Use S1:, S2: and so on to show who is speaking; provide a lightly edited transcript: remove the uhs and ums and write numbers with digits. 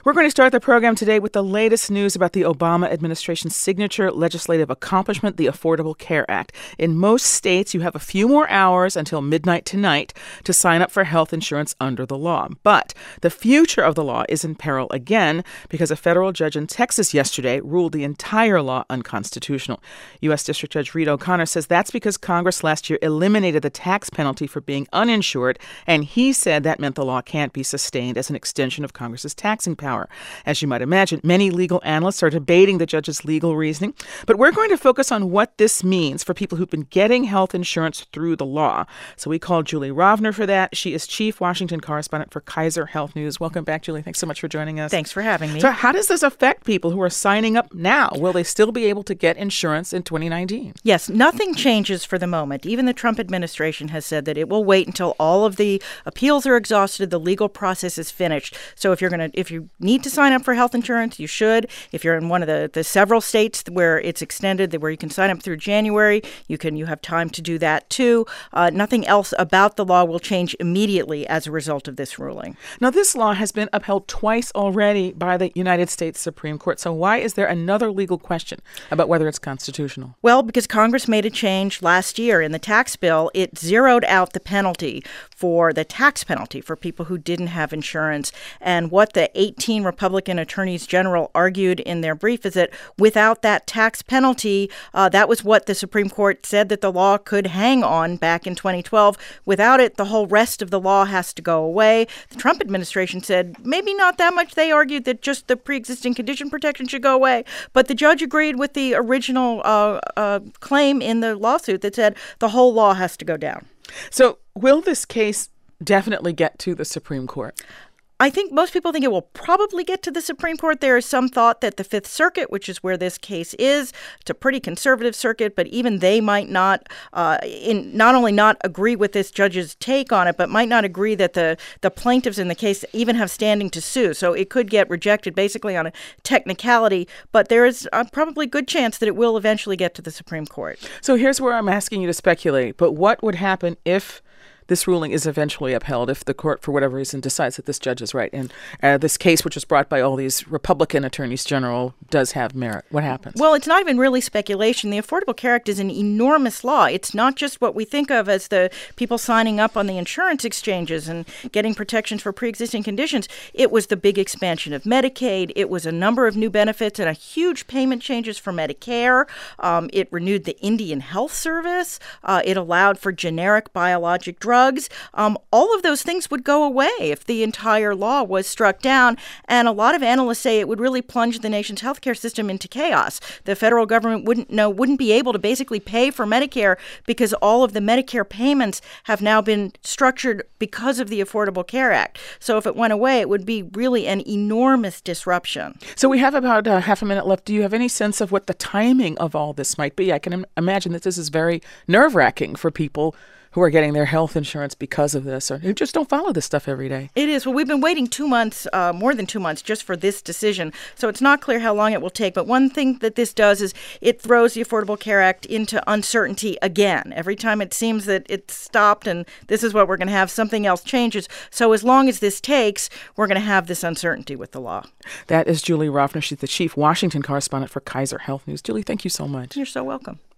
S1: We're going to start the program today with the latest news about the Obama administration's signature legislative accomplishment, the Affordable Care Act. In most states, you have a few more hours until midnight tonight to sign up for health insurance under the law. But the future of the law is in peril again because a federal judge in Texas yesterday ruled the entire law unconstitutional. U.S. District Judge Reed O'Connor says that's because Congress last year eliminated the tax penalty for being uninsured, and he said that meant the law can't be sustained as an extension of Congress's taxing power. As you might imagine, many legal analysts are debating the judge's legal reasoning, but we're going to focus on what this means for people who've been getting health insurance through the law. So we called Julie Rovner for that. She is chief Washington correspondent for Kaiser Health News. Welcome back, Julie. Thanks so much for joining us.
S2: Thanks for having me.
S1: So how does this affect people who are signing up now? Will they still be able to get insurance in 2019?
S2: Yes, nothing changes for the moment. Even the Trump administration has said that it will wait until all of the appeals are exhausted, the legal process is finished. So if you need to sign up for health insurance, you should. If you're in one of the several states where it's extended, where you can sign up through January, you have time to do that too. Nothing else about the law will change immediately as a result of this ruling.
S1: Now, this law has been upheld twice already by the United States Supreme Court. So why is there another legal question about whether it's constitutional?
S2: Well, because Congress made a change last year in the tax bill. It zeroed out the penalty for the tax penalty for people who didn't have insurance. And what the 18 Republican attorneys general argued in their brief is that without that tax penalty, that was what the Supreme Court said that the law could hang on back in 2012. Without it, the whole rest of the law has to go away. The Trump administration said maybe not that much. They argued that just the pre-existing condition protection should go away. But the judge agreed with the original claim in the lawsuit that said the whole law has to go down.
S1: So will this case definitely get to the Supreme Court?
S2: I think most people think it will probably get to the Supreme Court. There is some thought that the Fifth Circuit, which is where this case is, it's a pretty conservative circuit, but even they might not only not agree with this judge's take on it, but might not agree that the plaintiffs in the case even have standing to sue. So it could get rejected basically on a technicality, but there is probably a good chance that it will eventually get to the Supreme Court.
S1: So here's where I'm asking you to speculate, but what would happen if this ruling is eventually upheld, if the court, for whatever reason, decides that this judge is right, and this case, which was brought by all these Republican attorneys general, does have merit? What happens?
S2: Well, it's not even really speculation. The Affordable Care Act is an enormous law. It's not just what we think of as the people signing up on the insurance exchanges and getting protections for pre-existing conditions. It was the big expansion of Medicaid. It was a number of new benefits and a huge payment changes for Medicare. It renewed the Indian Health Service. It allowed for generic biologic drugs. All of those things would go away if the entire law was struck down. And a lot of analysts say it would really plunge the nation's healthcare system into chaos. The federal government wouldn't be able to basically pay for Medicare because all of the Medicare payments have now been structured because of the Affordable Care Act. So if it went away, it would be really an enormous disruption.
S1: So we have about half a minute left. Do you have any sense of what the timing of all this might be? I can imagine that this is very nerve-wracking for people who are getting their health insurance because of this, or who just don't follow this stuff every day.
S2: It is. Well, we've been waiting 2 months, more than 2 months, just for this decision. So it's not clear how long it will take. But one thing that this does is it throws the Affordable Care Act into uncertainty again. Every time it seems that it's stopped and this is what we're going to have, something else changes. So as long as this takes, we're going to have this uncertainty with the law.
S1: That is Julie Rovner. She's the chief Washington correspondent for Kaiser Health News. Julie, thank you so much.
S2: You're so welcome.